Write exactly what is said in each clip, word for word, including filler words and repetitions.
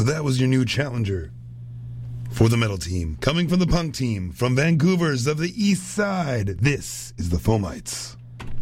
So that was your new challenger for the metal team. Coming from the punk team, from Vancouver's of the East Side, this is the Fomites.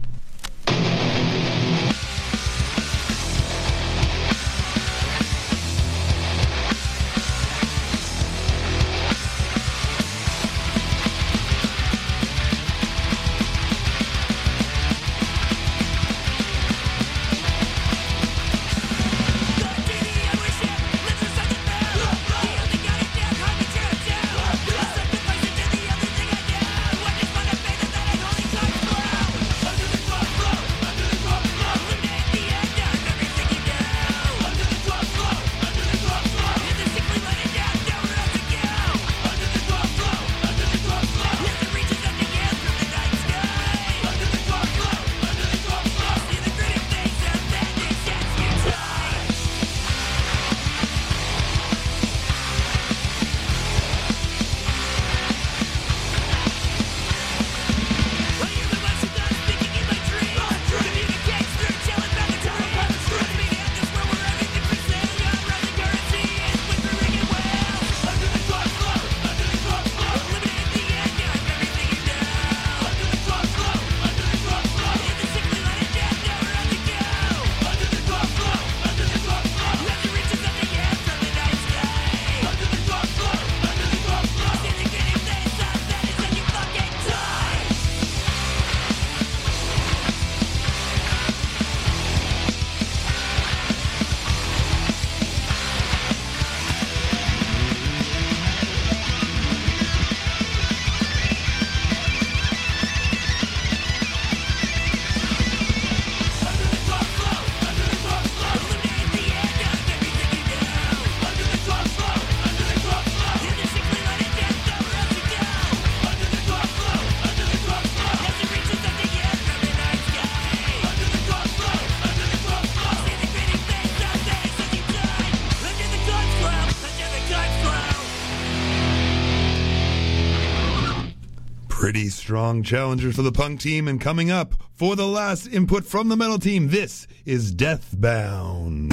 Pretty strong challengers for the punk team, and coming up for the last input from the metal team, this is Deathbound.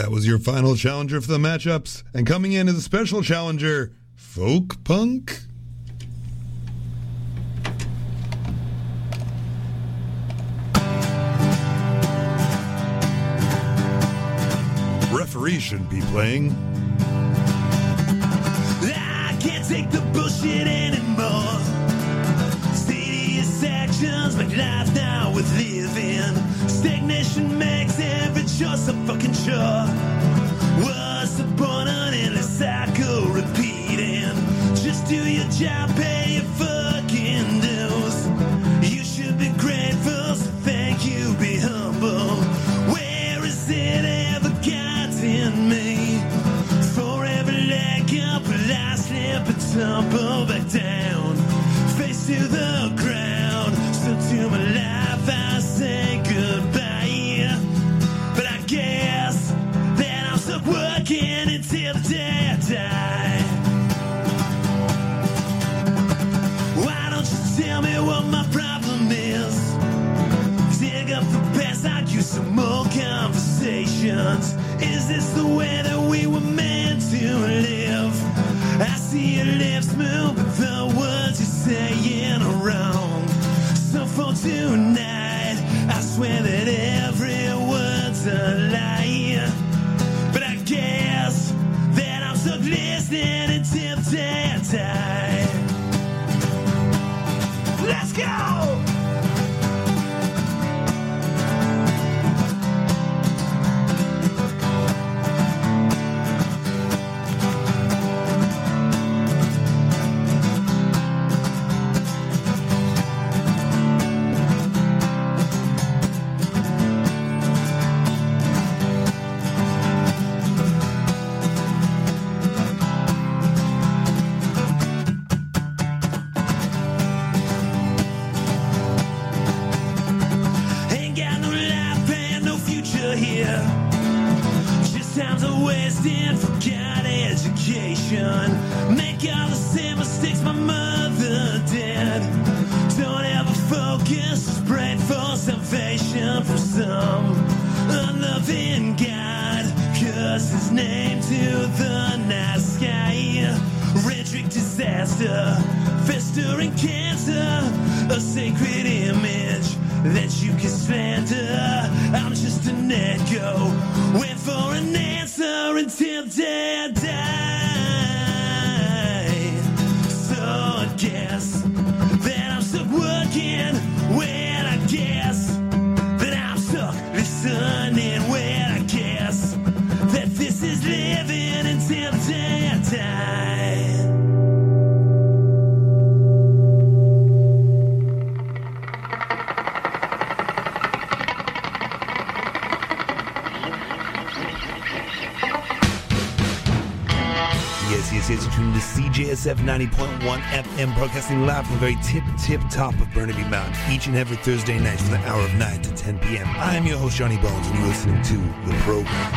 That was your final challenger for the matchups. And coming in as a special challenger, Folk Punk. Referee shouldn't be playing. I can't take the bullshit anymore. Serious actions make life now worth living. Stagnation makes every choice a fucking chore. What's the point of an endless cycle repeating? Just do your job, pay your fucking dues. You should be grateful, so thank you, be humble. Where is it ever gotten me? For every leg up, I slip and tumble back down, face to the ground. So to my life I say goodbye, but I guess that I'm stuck working until the day I die. Why don't you tell me what my problem is? Dig up the past, argue some more conversations. Is this the way that we were meant to live? I see your lips move, but the words you're saying are wrong. So for tonight, I swear that every word's a lie. But I guess that I'm stuck listening until the day I die. Let's go! Make all the same mistakes my mother did. Don't ever focus, pray for salvation from some unloving God. Curse his name to the night sky. Rhetoric disaster, festering cancer, a sacred image that you can slander. I'm just an echo, wait for an answer until day I die. Guess that I'm stuck working when I guess that I'm stuck listening when I guess that this is living until the day I die. Yes, yes, yes, you're tuning to C J S F ninety point one F M, broadcasting live from the very tip, tip top of Burnaby Mountain, each and every Thursday night from the hour of nine to ten p.m. I am your host, Johnny Bones, and you're listening to the program.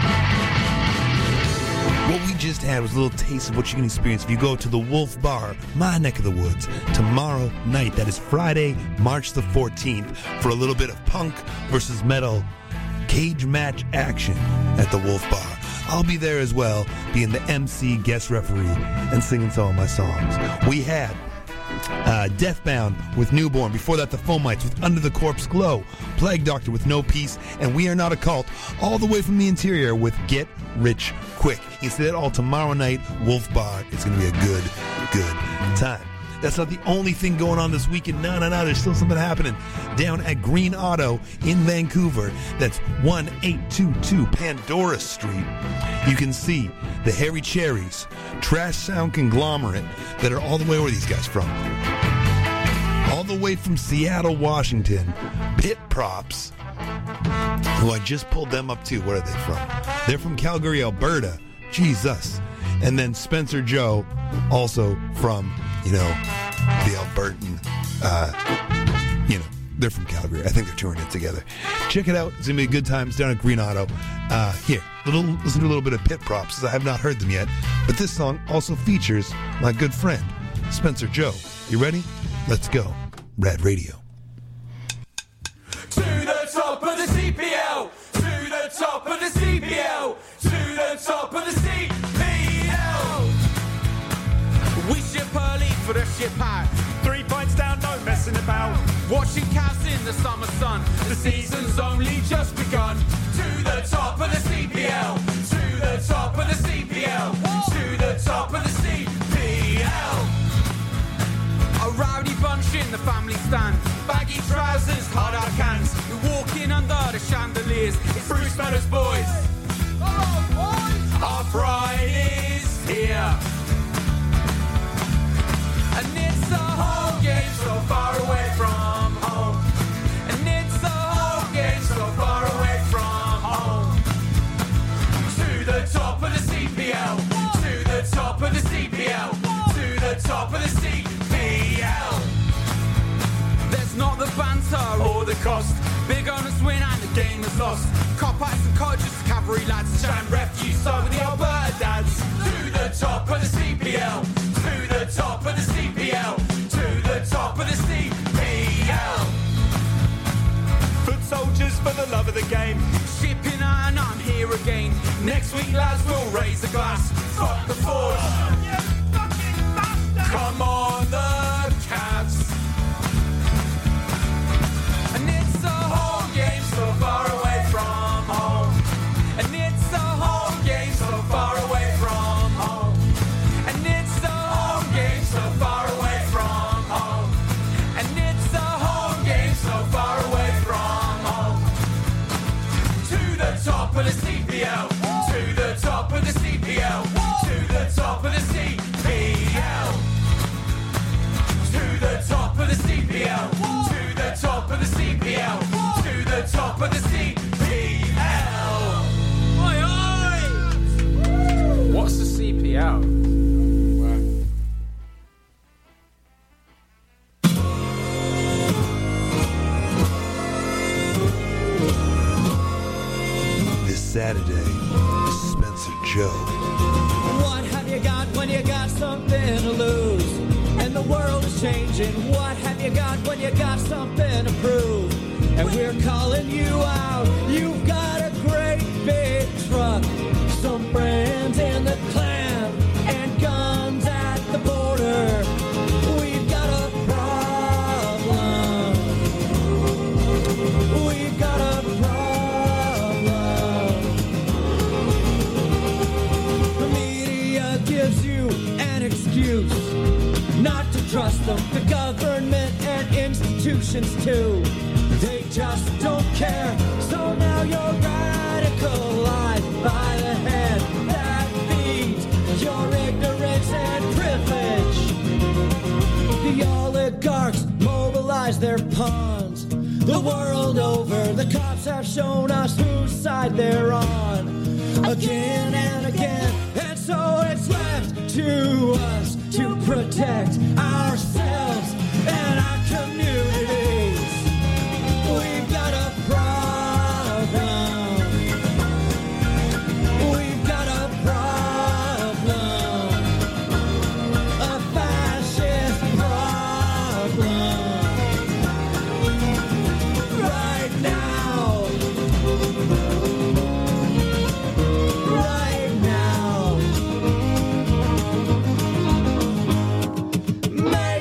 What we just had was a little taste of what you can experience if you go to the Wolf Bar, my neck of the woods, tomorrow night. That is Friday, March the fourteenth, for a little bit of punk versus metal cage match action at the Wolf Bar. I'll be there as well, being the M C, guest referee, and singing some of my songs. We had uh, Deathbound with Newborn. Before that, the Fomites with Under the Corpse Glow. Plague Doctor with No Peace. And We Are Not a Cult, all the way from the interior with Get Rich Quick. You see that all tomorrow night, Wolf Bar. It's going to be a good, good time. That's not the only thing going on this weekend. No, no, no. There's still something happening down at Green Auto in Vancouver. That's one eight two two Pandora Street. You can see the Hairy Cherries, Trash Sound Conglomerate, that are all the way where these guys from. All the way from Seattle, Washington. Pit Props, who I just pulled them up too. Where are they from? They're from Calgary, Alberta. Jesus. And then Spencer Joe, also from, you know, the Albertan, uh, you know, they're from Calgary. I think they're touring it together. Check it out. It's going to be a good time. It's down at Green Auto. Uh, here, little, listen to a little bit of Pit Props, as I have not heard them yet. But this song also features my good friend, Spencer Joe. You ready? Let's go. Rad Radio. To the top of the C P L. To the top of the C P L. To Watching cows in the summer sun. The season's only just begun. To the top of the C P L. To the top of the C P L. To the top of the C P L. A rowdy bunch in the family stand. Baggy trousers, hard out cans. We're walking under the chandeliers. It's Bruce Meadows boys. Oh, boys. Our pride is here. And it's a home game so far away from home. And it's a home game so far away from home. To the top of the C P L. To the top of the C P L. To the top of the C P L. There's not the banter or the cost. Big owners win and the game is lost. Cop-outs and coaches, cavalry lads, sham refuse side with the Alberta dads. To the top of the C P L. To the top of the C P L. To the top of the C P L. Foot soldiers for the love of the game. Shipping and I'm here again. Next week lads will raise a glass. Fuck the force. Come on the Cavs. And it's a home game so far away from home. And it's a home game so far away from home. And it's a home game so far away from home. And it's a home game so far away from home. To the top of the C P L. To the top of the C P L. To the top of the C P L. To the top of the C P L. To the top of the C P L. To the top of the C P L. Oi, oi! What's the C P L? This Saturday, Spencer Joe. What have you got when you got something to lose? And the world is changing. What have you got when you got something to prove? And we're calling you out. You've got a great big truck, some friends in the clan, and guns at the border. We've got a problem. We've got a problem. The media gives you an excuse not to trust them, the government and institutions too. They just don't care. So now you're radicalized by the hand that feeds your ignorance and privilege. The oligarchs mobilize their pawns the world over. The cops have shown us whose side they're on again and again. And so it's left to us to protect ourselves and our communities. We've got a problem. We've got a problem. A fascist problem. Right now. Right now. Make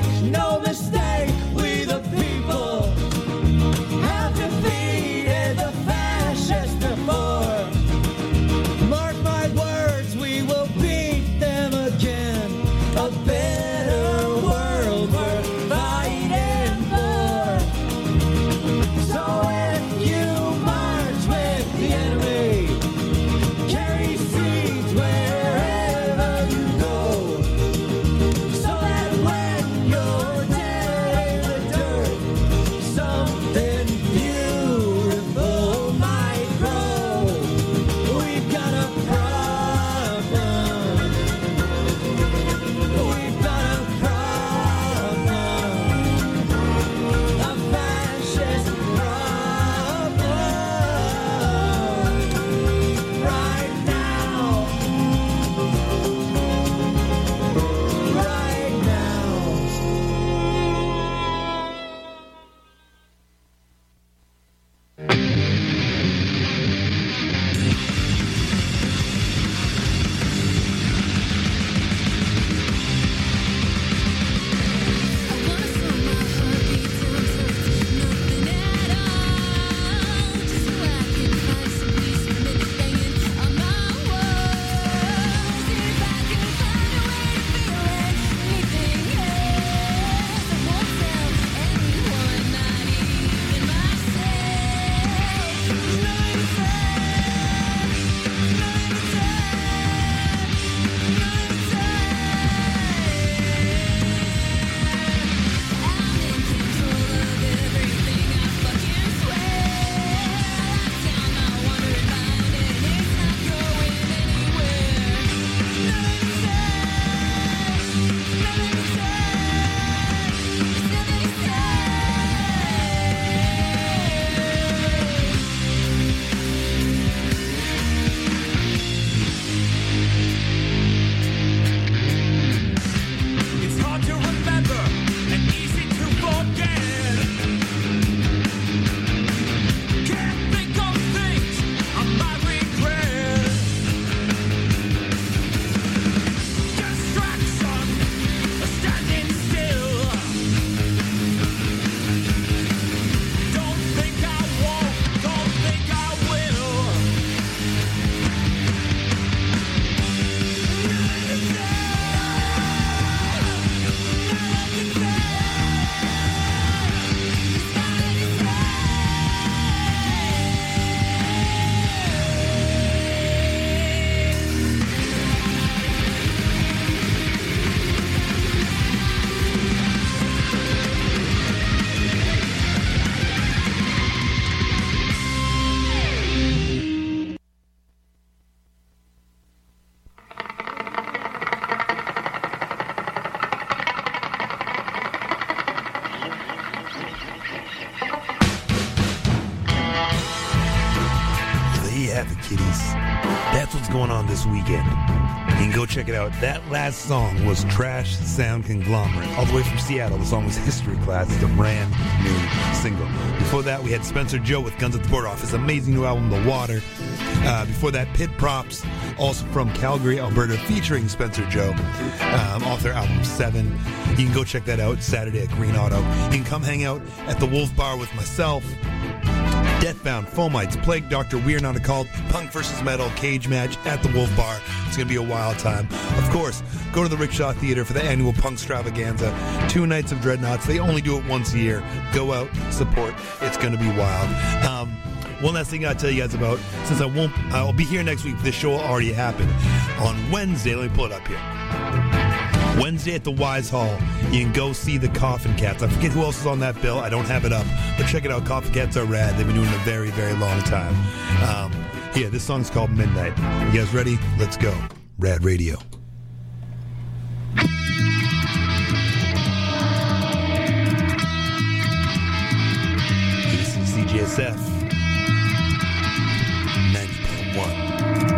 kiddies. That's what's going on this weekend. You can go check it out. That last song was Trash Sound Conglomerate, all the way from Seattle. The song was History Class. It's a brand new single. Before that, we had Spencer Joe with Guns at the Border off his amazing new album, The Water. Uh, before that, Pit Props, also from Calgary, Alberta, featuring Spencer Joe, um, off their album Seven. You can go check that out Saturday at Green Auto. You can come hang out at the Wolf Bar with myself, Deathbound, Fomites, Plague Doctor, We're Not a Cult, Punk versus Metal, cage match at the Wolf Bar. It's going to be a wild time. Of course, go to the Rickshaw Theater for the annual Punk Stravaganza. Two nights of Dreadnoughts. They only do it once a year. Go out, support. It's going to be wild. Um, one last thing I'll tell you guys about, since I won't, I'll be here next week. This show will already happened. On Wednesday, let me pull it up here. Wednesday at the Wise Hall, you can go see the Coffin Cats. I forget who else is on that bill. I don't have it up. But check it out. Coffin Cats are rad. They've been doing it a very, very long time. Um, here, this song's called Midnight. You guys ready? Let's go. Rad Radio. C J S F ninety point one.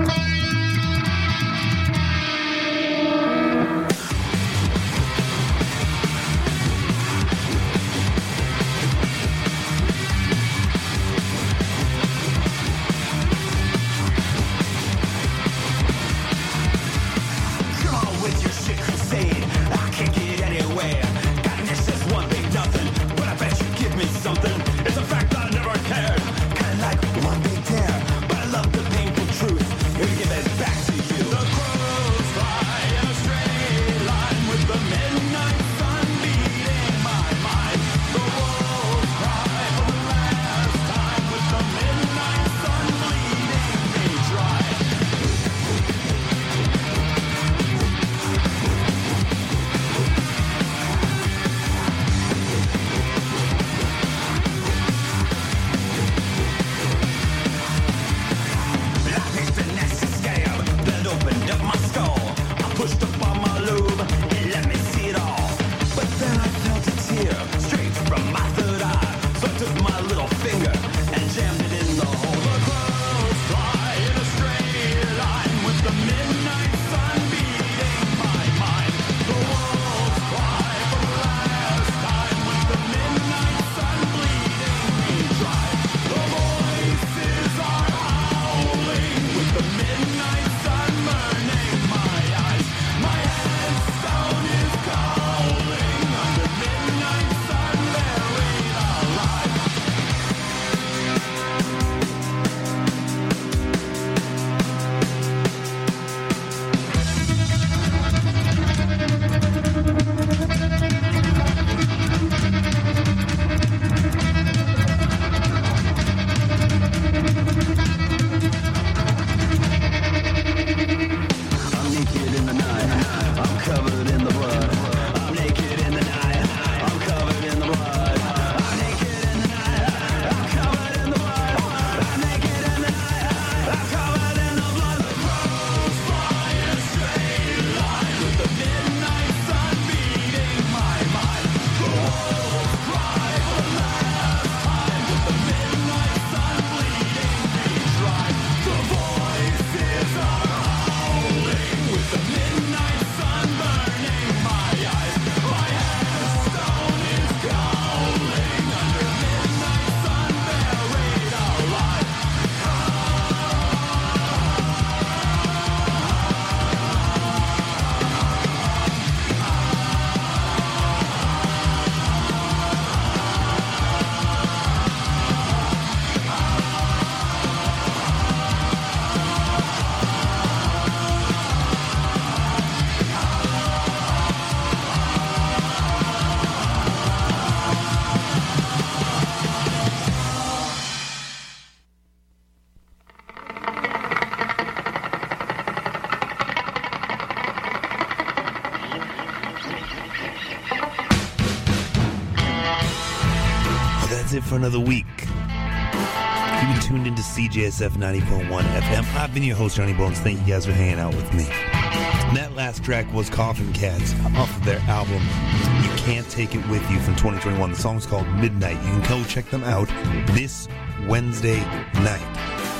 That's it for another week. You've been tuned into C J S F ninety point one F M. I've been your host, Johnny Bones. Thank you guys for hanging out with me. And that last track was Coffin Cats off of their album You Can't Take It With You from twenty twenty-one. The song's called Midnight. You can go check them out this Wednesday night.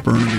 Burnaby.